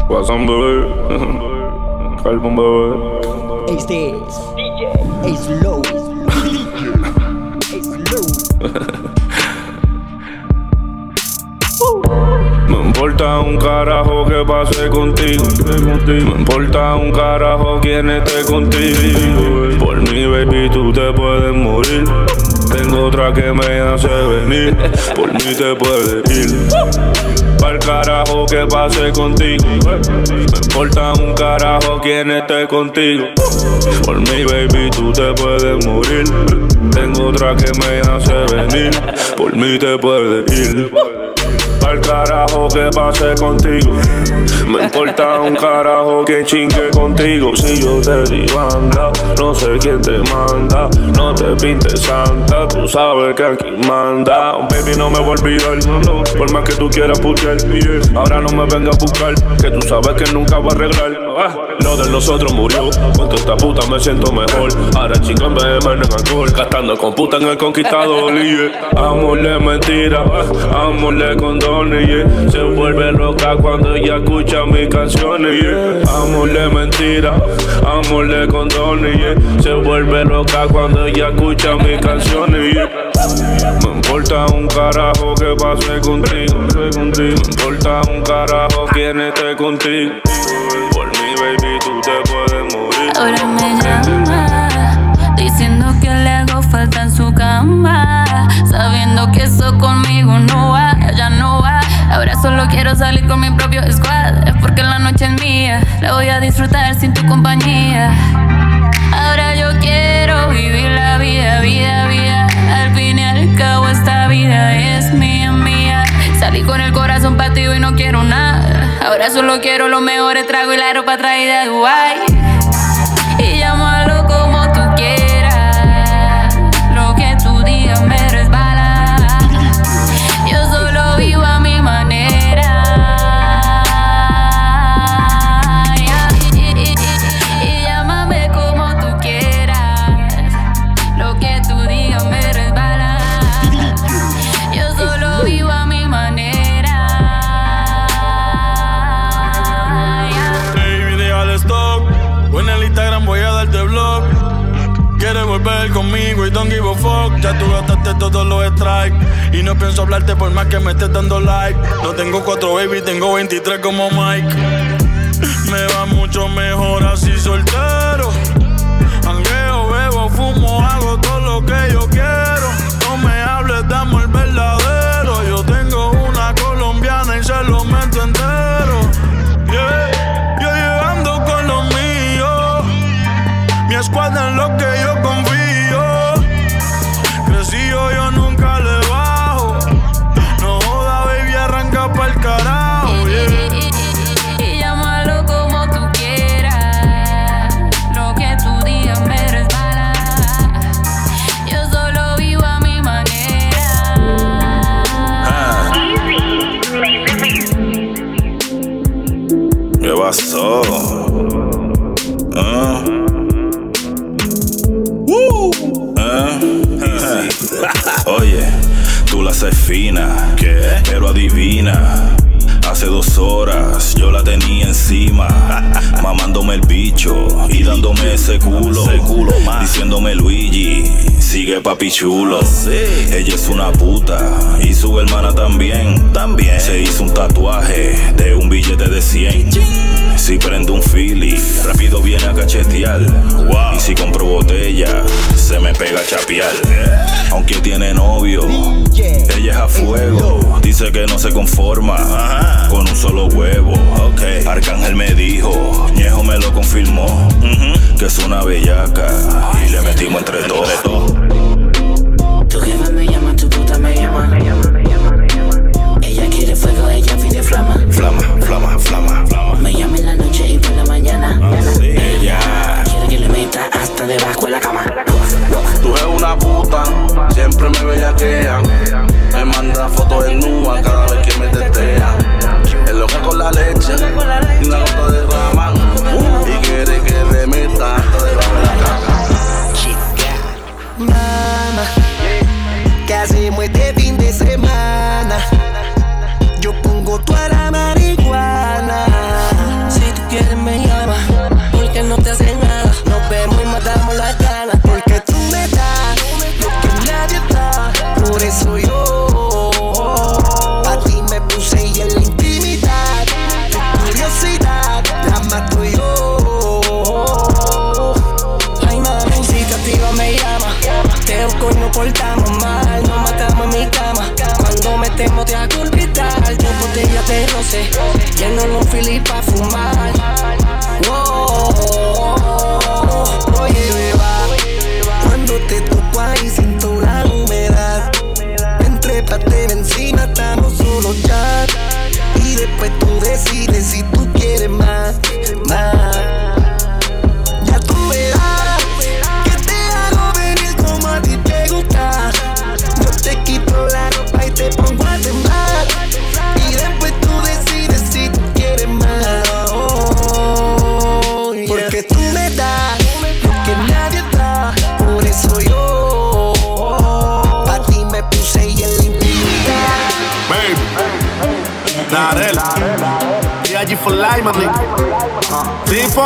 Guasón bebé, Carbon bebé. Este es DJ Slow. Me importa un carajo que pase contigo. Me importa un carajo quién esté contigo. Por mi baby tú te puedes morir. Tengo otra que me hace venir. Por mí te puedes ir. Pa'l carajo que pase contigo. Me importa un carajo quién esté contigo. Por mi baby tú te puedes morir. Tengo otra que me hace venir. Por mí te puedes ir. Pa'l carajo que pase contigo. Me importa un carajo que chingue contigo. Si yo te digo anda, no sé quién te manda. No te pintes santa, tú sabes que aquí manda. Baby, no me voy a olvidar, por más que tú quieras putear. Ahora no me vengas a buscar, que tú sabes que nunca voy a arreglar. Lo de los otros murió, con toda esta puta me siento mejor. Ahora chingo en BM en alcohol, gastando con puta en el conquistador. Amorle mentira, amorle condones, yeah. Se vuelve loca cuando ella escucha mis canciones, yeah. Amorle mentira, amorle condones, yeah. Se vuelve loca cuando ella escucha mis canciones, yeah. Me importa un carajo que pase contigo. Me importa un carajo quien esté contigo. Por mi baby tú te puedes morir. Ahora me llama, diciendo que le hago falta en su cama, sabiendo que eso conmigo no va, ya no va. Ahora solo quiero salir con mi propio squad, es porque la noche es mía, la voy a disfrutar sin tu compañía. Ahora yo quiero vivir la vida, vida, vida. Al fin y al cabo esta vida es mía, mía. Salí con el corazón partido y no quiero nada. Ahora solo quiero los mejores tragos y la ropa traída de Dubai. Y llámalo como tú quieras, lo que tú digas me resbala. Yo solo vivo a mi manera. Y llámame como tú quieras, lo que tú digas me resbala. Yo solo vivo a mi manera. Baby, deja el stock. En el Instagram voy a darte blog. Quieres volver conmigo y don't give a fuck. Ya tú gastaste todos los strikes y no pienso hablarte por más que me estés dando like. No tengo 4 baby, tengo 23 como Mike. Me va mucho mejor así soltero. Jangueo, bebo, fumo, hago todo lo que yo quiero. No me hables, dame el verdadero. Yo tengo una colombiana y se lo meto entero. Yeah. Yo llegando con los míos, mi escuadra en lo que yo confío. Crecí yo nunca le bajo. No joda, baby, arranca pa'l carajo, yeah. Y llámalo como tú quieras, lo que tú digas me resbala. Yo solo vivo a mi manera. ¿Qué pasó? Oye, tú la haces fina, ¿qué? Pero adivina, hace 2 horas yo la tenía encima, mamándome el bicho y dándome ese culo diciéndome Luigi, sigue papi chulo. Ella es una puta y su hermana también. Se hizo un tatuaje de un billete de 100. Si prendo un Philly, rápido viene a cachetear. Y si compro botella, se me pega a chapear. Aunque tiene novio, ella es a fuego. Dice que no se conforma con un solo huevo. Arcángel me dijo, Ñejo me lo confirmó, que es una bellaca y le metimos entre todos. Tu jefa me llama, tu puta me llama. Ella quiere fuego, ella pide flama. Flama. Me llama en la noche y por la mañana. Ella quiere que le meta hasta debajo de la cama. Tú eres una puta, siempre me bellaquean. Me manda fotos desnuda cada vez que me testea. Es loca con la leche y una gota de rama. Y quiere que le meta hasta debajo de la cama. 12, lleno los filis pa' fumar. Oye, beba, cuando te toco ahí siento la humedad. Entrépate encima, estamos solos ya. Y después tú decides si tú quieres más. Ya tú verás que te hago venir como a ti te gusta. Yo te quito la ropa y te pongo a temblar. Y después tú decides si tú quieres más. Porque tú me das lo que nadie da. Por eso yo pa' ti me puse y en la intimidad. Baby, Darel, DRG for life, my nigga. Tipo,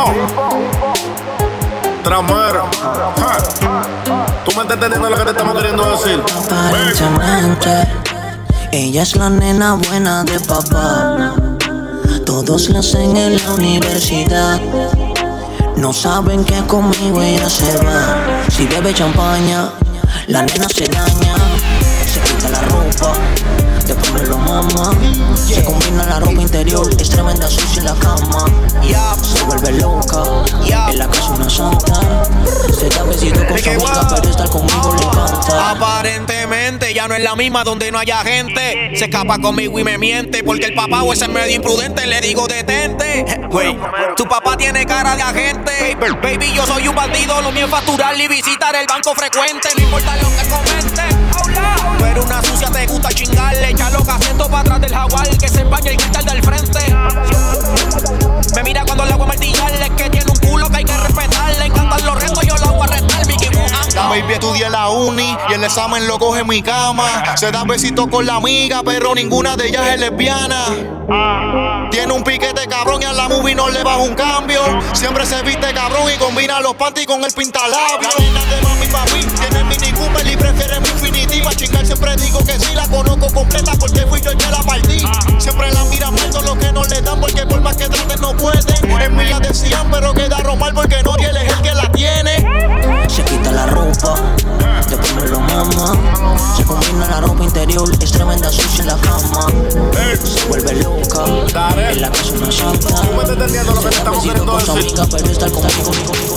Tramero, tú me estás entendiendo lo que te estamos queriendo decir. Aparentemente, ella es la nena buena de papá. Todos la hacen en la universidad. No saben que conmigo ella se va. Si bebe champaña, la nena se daña. Se quita la ropa, después me lo mama. Se combina la ropa interior, es tremenda sucia en la cama. Se vuelve loca, en la casa una santa. Se da besito con su amiga, pero estar conmigo le encanta. Aparentemente ya no es la misma donde no haya gente. Se escapa conmigo y me miente, porque el papá o ese es medio imprudente. Le digo detente. Wey, tu papá tiene cara de agente. Baby, yo soy un bandido, lo mío es facturar y visitar el banco frecuente. No importa lo que comenten. Pero una sucia te gusta chingarle. Echar los asientos para atrás del jaguar, que se empaña el cristal del frente. Me mira cuando le hago a martillarle, que tiene un culo que hay que respetar. Le encantan los retos, yo lo hago a restar. La baby estudia en la uni y el examen lo coge en mi cama. Se da besitos con la amiga, pero ninguna de ellas es lesbiana. Tiene un piquete cabrón y a la movie no le baja un cambio. Siempre se viste cabrón y combina los panties con el pintalabios. La nena de mami papi tiene el Mini Cooper y prefiere mi Infinity. Pa' chingar siempre digo que sí, la conozco completa porque fui yo el que la partí. Siempre la miran mal todo lo que no le dan, porque por más que traten no pueden. Es mía decían, pero queda mal porque Noriel es el que la tiene. Se quita la ropa, después me lo mama. Se combina la ropa interior, es tremenda sucia en la cama. Se vuelve loca, en la casa una santa. Tú me estás entendiendo lo que te estamos queriendo decir. Amiga, pero estar conmigo.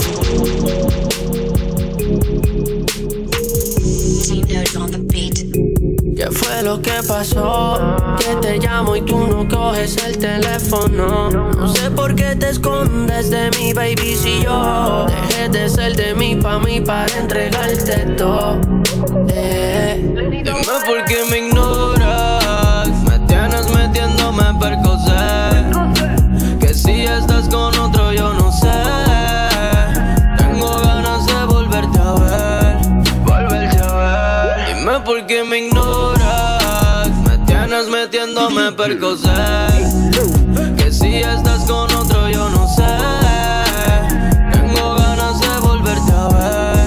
¿Qué fue lo que pasó? Que te llamo y tú no coges el teléfono. No sé por qué te escondes de mí, baby, si yo dejé de ser de mí para entregarte todo. Dime por qué me ignoras. Me tienes metiéndome percocet. Que si estás con otro yo no sé. Tengo ganas de volverte a ver. Dime por qué me ignoras. Me tienes metiéndome percocet. Que si estás con otro yo no sé. Tengo ganas de volverte a ver.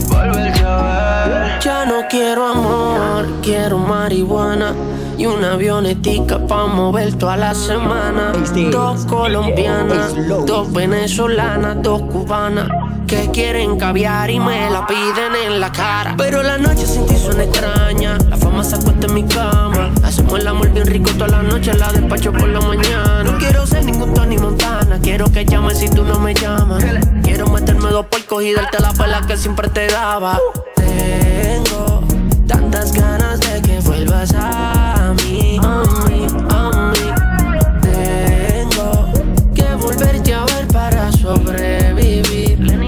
Ya no quiero amor, quiero marihuana y una avionetica pa' mover toda la semana. Dos colombianas, dos venezolanas, dos cubanas que quieren caviar y me la piden en la cara. Pero la noche sin ti suena extraña. La fama se acuesta en mi cama. Hacemos el amor bien rico toda la noche, la despacho por la mañana. No quiero ser ningún Tony Montana. Quiero que llames si tú no me llamas. Quiero meterme dos puercos y darte la pela que siempre te daba. Tengo tantas ganas de que vuelvas a mí, a mí, a mí. Tengo que volverte a ver para sobrevivir.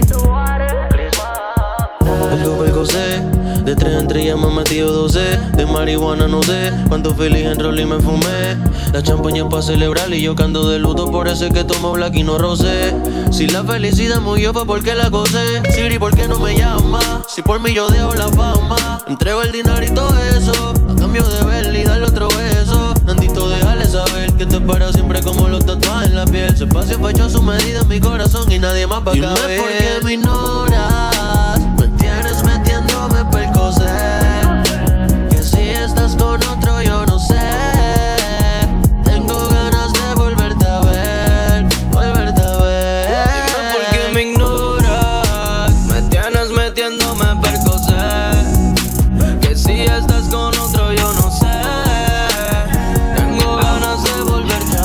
Yo percocé, de 3 en 3 ya me he metido 12. De marihuana no sé cuánto feliz en roll y me fumé. La champaña pa' celebrar y yo que ando de luto, por eso es que tomo black y no rosé. Si la felicidad murió fue porque la gocé. Siri, ¿por qué no me llama? Si por mí yo dejo la fama. Entrego el dinero y todo eso a cambio de verle y darle otro beso. Nandito, déjale saber que te para siempre como los tatuajes en la piel. Su espacio fue hecho a su medida en mi corazón y nadie más va a caber. Dime por qué me ignoras. Me tienes metiéndome percocet. Que si estás con otro yo no sé. Tengo ganas de volverte a ver, volverte a ver. Dime por qué me ignoras. Me tienes metiéndome percocet. Que si estás con otro yo no sé. Tengo ganas de volverte a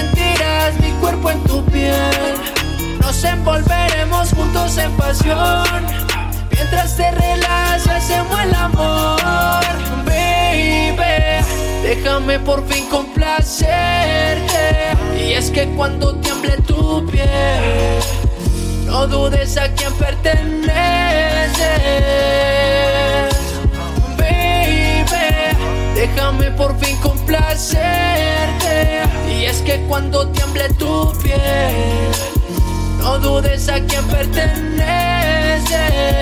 sentirás mi cuerpo en tu piel. Nos envolveremos juntos en pasión. Mientras te relajas y hacemos el amor. Baby, déjame por fin complacerte. Y es que cuando tiemble tu piel, no dudes a quién perteneces. Baby, déjame por fin complacerte. Y es que cuando tiemble tu piel, no dudes a quién perteneces.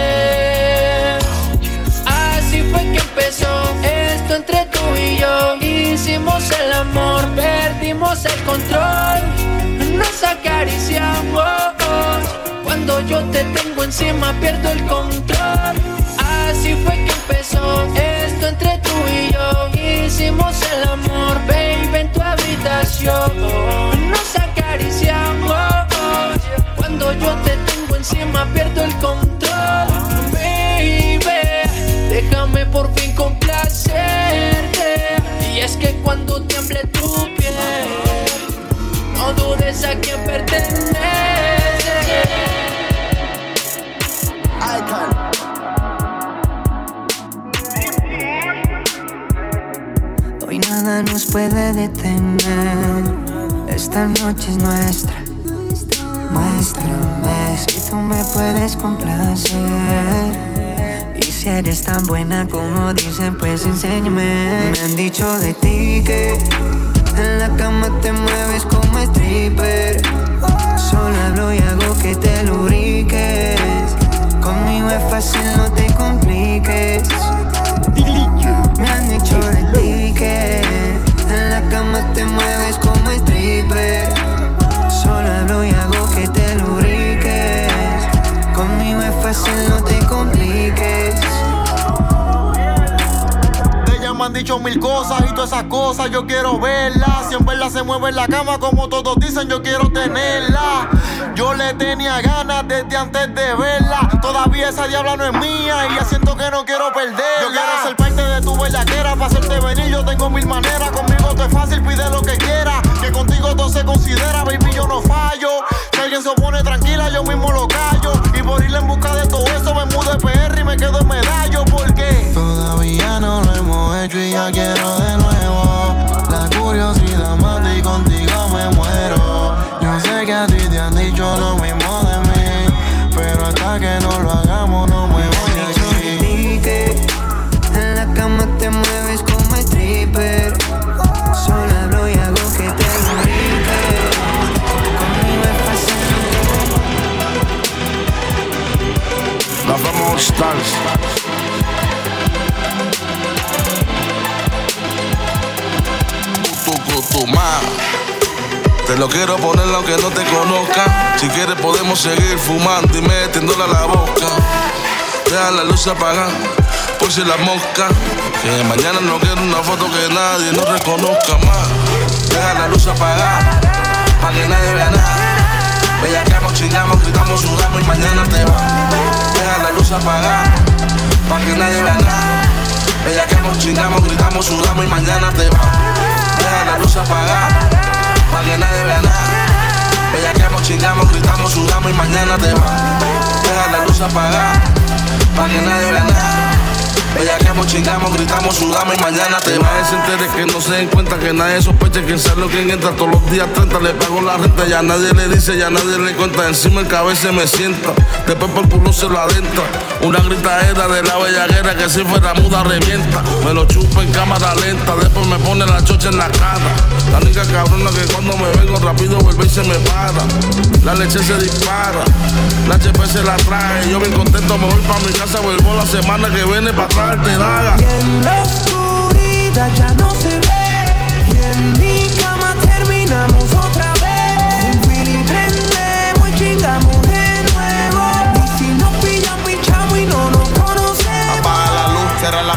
Así fue que empezó esto entre tú y yo. Hicimos el amor, perdimos el control. Nos acariciamos. Cuando yo te tengo encima pierdo el control. Así fue que empezó esto entre tú y yo. Hicimos el amor, baby, en tu habitación. Nos acariciamos. Cuando yo te tengo encima pierdo el control. Baby, déjame por fin complacerte. Y es que cuando tiemble tu piel, no dudes a quién perteneces. Hoy nada nos puede detener. Esta noche es nuestra. Muéstrame si tú me puedes complacer. Y si eres tan buena como dicen, pues enséñame. Me han dicho de ti que en la cama te mueves como stripper. Solo hablo y hago que te lubriques. Conmigo es fácil, no te compliques. Me han dicho de ti que en la cama te mueves como stripper. Solo hablo y hago que te lubriques. Conmigo es fácil, no te compliques. Ellas me han dicho mil cosas y todas esas cosas yo quiero verlas. Si en verdad se mueve en la cama como todos dicen, yo quiero tenerla. Yo le tenía ganas desde antes de verla. Todavía esa diabla no es mía y ya siento que no quiero perderla. Yo quiero ser parte de tu bellaquera, para hacerte venir yo tengo mil maneras. Conmigo todo es fácil, pide lo que quiera. Que contigo todo se considera, baby, yo no fallo. Si alguien se opone tranquila, yo mismo lo callo. Y por ir en busca de todo eso me mudo de PR y me quedo en Medallo. Porque todavía no lo hemos hecho y ya quiero de nuevo. La curiosidad mata y contigo me muero. Yo sé que a ti te han dicho lo mismo de mí, pero hasta que no lo hagamos no me voy de aquí. Que en la cama te mueves como stripper. Solo hablo y hago que te lubriques. Conmigo es fácil. La Fama Stars. Tu más. Te lo quiero poner aunque no te conozca. Si quieres podemos seguir fumando y metiéndola a la boca. Deja la luz apagada por si la mosca. Que mañana no quiero una foto que nadie nos reconozca más. Deja la luz apagada para que nadie vea nada. Bellaqueamos, chingamos, gritamos, sudamos y mañana te va. Deja la luz apagada para que nadie vea nada. Bellaqueamos, chingamos, gritamos, sudamos y mañana te va. Deja la luz apagada para que nadie vea nada. Bellaqueamos, chingamos, gritamos, sudamos y mañana te va. Deja la luz apagada para que nadie vea nada. Bellaqueamos, chingamos, gritamos, sudamos y mañana te va. Nadie se entere, que no se den cuenta, que nadie sospeche quién sale o quién entra. Todos los días 30 le pago la renta. Ya nadie le dice, ya nadie le cuenta. Encima el cabeza me sienta, después por el culo se lo adentra. Una gritadera de la bellaguera que si fuera muda revienta. Me lo chupa en cámara lenta, después me pone la chocha en la cara. La única cabrona que cuando me vengo rápido vuelve y se me para. La leche se dispara, la HP se la trae. Yo bien contento, me voy pa' mi casa, vuelvo la semana que viene pa' traerte daga. Y en la oscuridad ya no se ve. Y en mi cama terminamos otra vez. Un feeling prendemos y chingamos de nuevo. Y si nos pillan, pinchamos y no nos conocemos. Apaga la luz, cierra las ventanas,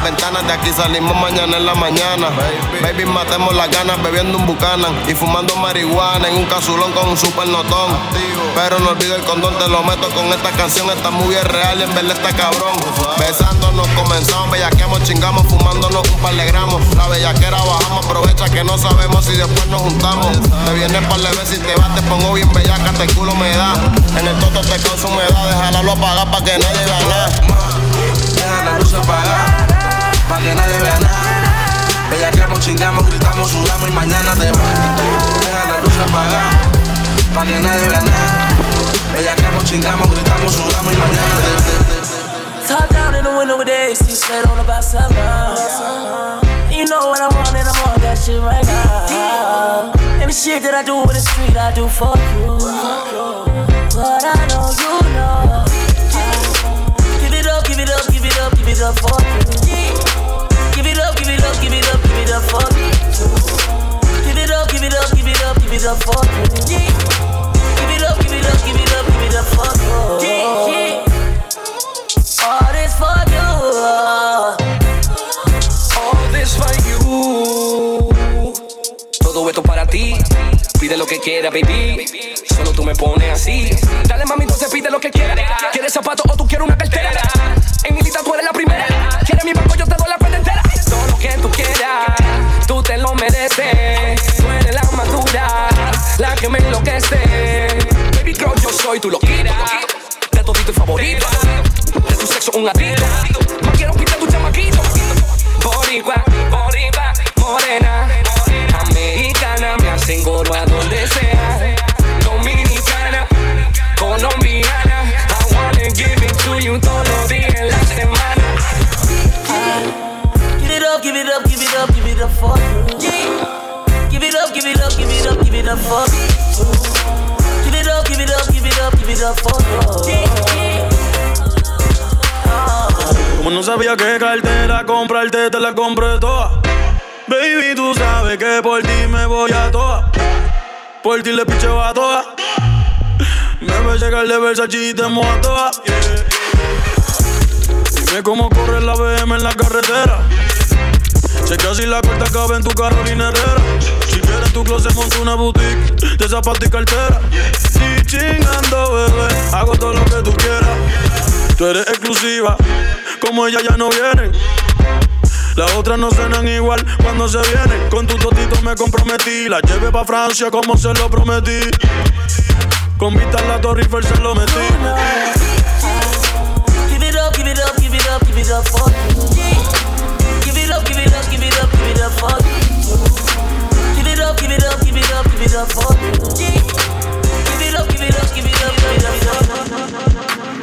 De aquí salimos mañana en la mañana. Baby, matemos las ganas bebiendo un Buchanan y fumando marihuana en un casulón con un super notón. Pero no olvido el condón, te lo meto con esta canción. Esta movie es real y en verdad está cabrón. Besándonos comenzamos, bellaqueamos, chingamos, fumándonos un par de gramos. La bellaquera bajamos, aprovecha que no sabemos si después nos juntamos. Te vienes par de veces y te vas, te pongo bien bellaca, te culo me da. En el toto te causa humedad, déjalo apagar pa' que nadie vea nada. Deja la luz apagada, pa' que nadie vea nada. Bellaqueamos, chingamos, gritamos, sudamos y mañana te vas. Deja la luz apagada, pa' que nadie vea nada. Bellaqueamos, chingamos, gritamos, sudamos y mañana te vas. Top down in the window with AC, set on about 7. You know what I want and I'm on that shit right now. And the shit that I do in the street, I do for you. But I know you know. Give it up, give it up, give it up, give it up for you. Give it up, give it up, give it up, give it up for you. Give it up, give it up, give it up, give it up for you. Give it up, give it up, give it up, give it up for you. All this for you. All this for you. Todo esto para ti. Pide lo que quiera, baby. Solo tú me pones así. Dale, mami, entonces pide lo que quieras. ¿Quieres zapatos o tú quieres una cartera? En mi lista tú eres la primera. ¿Quieres mi banco? Yo te doy la cuenta entera. Todo lo que tú quieras, tú te lo mereces. Tú eres la madura, la que me enloquece. Baby girl, yo soy tu loquita. De todito y favorito. De tu sexo un adicto. No quiero quitar tu chamaquito. Boricua, boricua, morena. Americana, me hacen gorro a donde sea. Dominicana, colombiana. I wanna give it to you todos los días en la semana. Give it up, give it up, give it up, give it up for you. Give it up, give it up, give it up, give it up for you. Give it up, give it up, give it up, give it up for you. Como no sabía qué cartera comprarte, te la compré toda. Baby, tú sabes que por ti me voy a toa. Por ti le picheo a toa. Me voy a llegar de Versace y te mojo a toa. Dime cómo corre la BM en la carretera. Sé que así la corta cabe en tu Carolina Herrera. Si quieres tu closet monto una boutique de zapatos y cartera. Y chingando, bebé, hago todo lo que tú quieras. Tú eres exclusiva, como ella ya no vienen. Las otras no cenan igual cuando se vienen. Con tu totito me comprometí. La llevé pa' Francia como se lo prometí. Con vista a la Torre Eiffel se lo metí. Give it up, give it up, give it up, give it up for you. Give it up, give it up, give it up, give it up for you. Give it up, give it up, give it up, give it up for you. Give it up, give it up, give it up, give it up for you.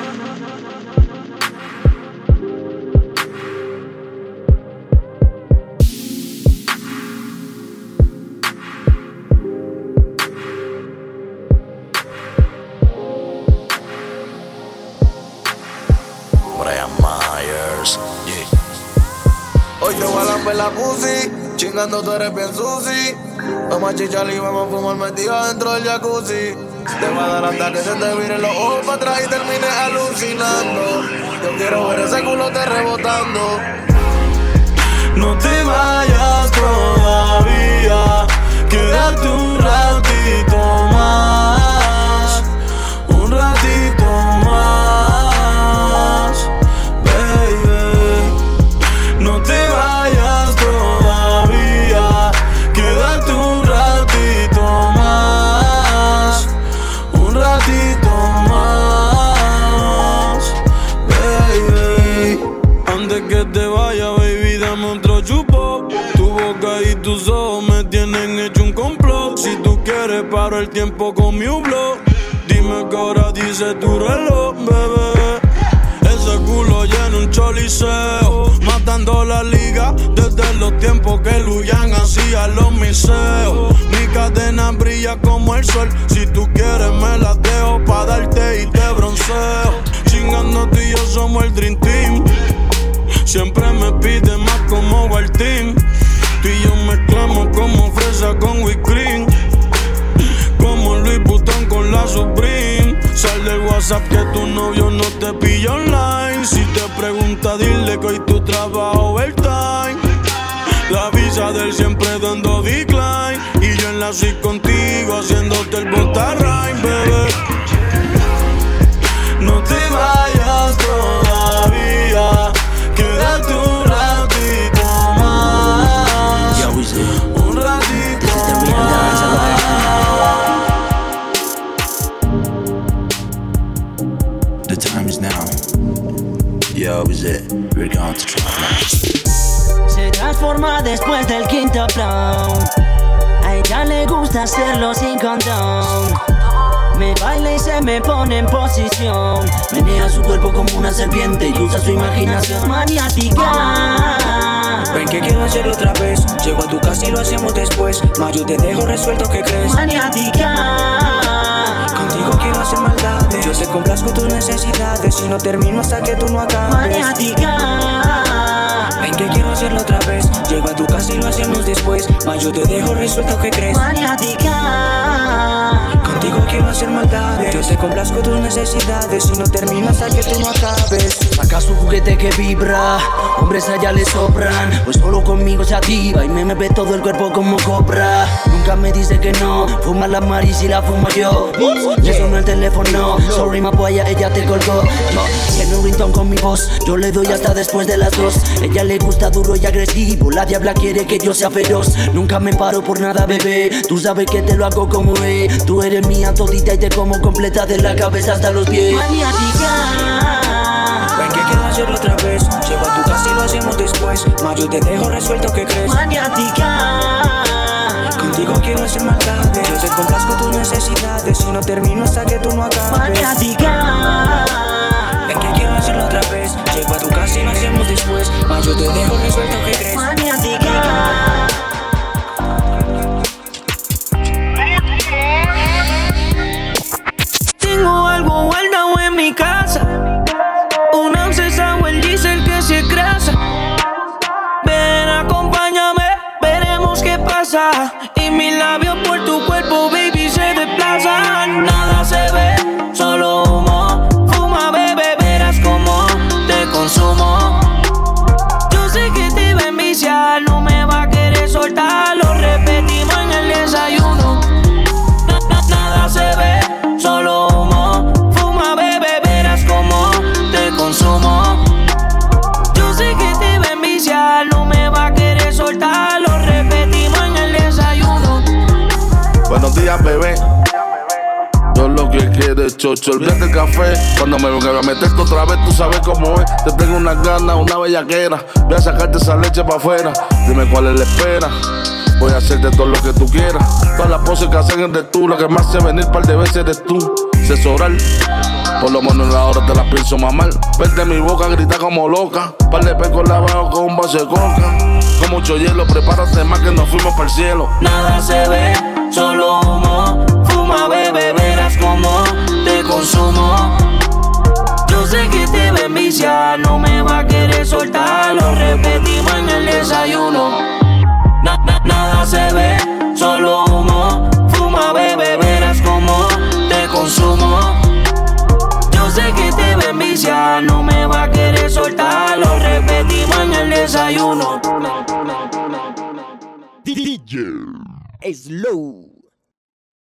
Hoy te voy a lamber la pussy, chingando tú eres bien sushi. Vamos a chichar y vamos a fumar metido dentro del jacuzzi. Te va a dar hasta que se te viren los ojos para atrás y termines alucinando. Yo quiero ver ese culote rebotando. No te vayas todavía, quédate un ratito más. Un ratito más, baby. No te vayas todavía, quédate un ratito más. Un ratito más, baby. Antes que te vaya, baby, dame otro chupo. Tu boca y tus ojos me tienen hecho un complot. Si tú quieres paro el tiempo con mi hublot. Dime qué hora dice tu reloj, bebé. Ese culo llena un choliseo, matando la liga desde los tiempos que Luyan hacía los miseos. Mi cadena brilla como el sol. Si tú quieres me la dejo pa' darte y te bronceo. Chingando tú y yo somos el Dream Team. Siempre me pide más como Waltin. Tú y yo mezclamos como fresa con whipped cream. Como Louis Vuitton con la Supreme. Sal del WhatsApp que tu novio no te pilla online. Si te pregunta dile que hoy tu trabajo overtime. Tinder siempre dando decline. Y yo en la suite contigo haciéndote el botarrain, bebé. No te vayas todavía, quédate un ratito más. Yo, we see. Un ratito más. The time is now. Yo, is it? We're going to try now. Se transforma después del quinto round. A ella le gusta hacerlo sin condón. Me baila y se me pone en posición. Menea su cuerpo como una serpiente y usa su imaginación maniática. Ven que quiero hacerlo otra vez. Llego a tu casa y lo hacemos después. Más yo te dejo resuelto, ¿qué crees? Maniática. Contigo quiero hacer maldades. Yo te complazco tus necesidades. Si no termino hasta que tú no acabes. Maniática. Ven que quiero hacerlo otra vez. Llego a tu casa y lo hacemos después. Más yo te dejo resuelto, ¿qué crees? Maniática. Contigo quiero hacer maldades. Yo te complazco tus necesidades. Si no termino hasta que tú no acabes. ¿Acaso un juguete que vibra? Hombres allá le sobran. Pues solo conmigo se activa y me ve todo el cuerpo como cobra. Nunca me dice que no. Fuma la Mari si la fumo yo. Le sonó el teléfono. Sorry ma polla, ella te colgó. Tiene un ringtone con mi voz. Yo le doy hasta después de las 2. Ella le gusta duro y agresivo. La diabla quiere que yo sea feroz. Nunca me paro por nada, bebé. Tú sabes que te lo hago como es. Tú eres mía todita y te como completa de la cabeza hasta los pies. Maniática. Ven que quiero hacerlo otra vez. Llego a tu casa y lo hacemos después. Más yo te dejo resuelto, ¿qué crees? Maniática. Contigo quiero hacer maldades. Yo te complazco tus necesidades. Si no termino hasta que tú no acabes. Maniática. Ven que quiero hacerlo otra vez. Llego a tu casa y lo hacemos después. Más yo te dejo resuelto, ¿qué crees? Maniática. Tengo algo guardado en mi casa. Una obsesa o el diesel que se grasa. Ven, acompáñame, veremos qué pasa. Y mis labios por tu cuerpo, baby, se desplazan. Nada se ve, solo humo. Fuma, bebé, verás cómo te consumo. Yo sé que te va a enviciar, no me va a querer soltar. Lo repetimos en el desayuno. Nada se ve, solo humo. Fuma, bebé, verás cómo te consumo. Yo sé que te va a enviciar, no me va a querer soltar. Lo repetimos en el desayuno. Buenos días, bebé. Yo lo que quiero es chocho, olvídate el café. Cuando me venga a meterte otra vez, tú sabes cómo es. Te tengo unas ganas, una bellaquera. Voy a sacarte esa leche pa' afuera. Dime cuál es la espera. Voy a hacerte todo lo que tú quieras. Todas las poses que hacen es de tú. La que me hace venir par de veces eres tú. Asesorar, por lo menos en la hora te la pienso mamar. Vete mi boca, grita como loca. Par de pecos lavados con un vaso de coca. Con mucho hielo, prepárate más que nos fuimos para el cielo. Nada se ve, solo humo. Fuma, bebé, verás cómo te consumo. Yo sé que te va a enviciar, no me va a querer soltar. Lo repetimos en el desayuno. Nada se ve, solo humo. Fuma, bebé, verás cómo te consumo. Yo sé que te va a enviciar, no me va a querer soltar. Lo repetimos en el desayuno. DJ Slow.